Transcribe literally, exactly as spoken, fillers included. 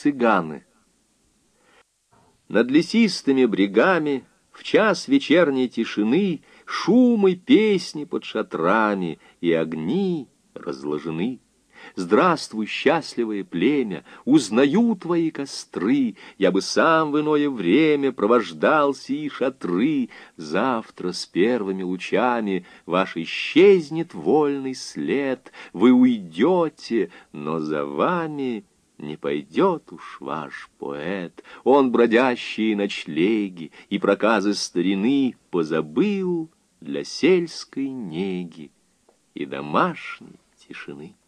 цыганы. Над лесистыми брегами в час вечерней тишины шум и песни под шатрами и огни разложены. Здравствуй, счастливое племя, узнаю твои костры, я бы сам в иное время провождал сии шатры. Завтра с первыми лучами ваш исчезнет вольный след, вы уйдете, но за вами не пойдет уж ваш поэт. Он бродящие ночлеги и проказы старины позабыл для сельской неги и домашней тишины.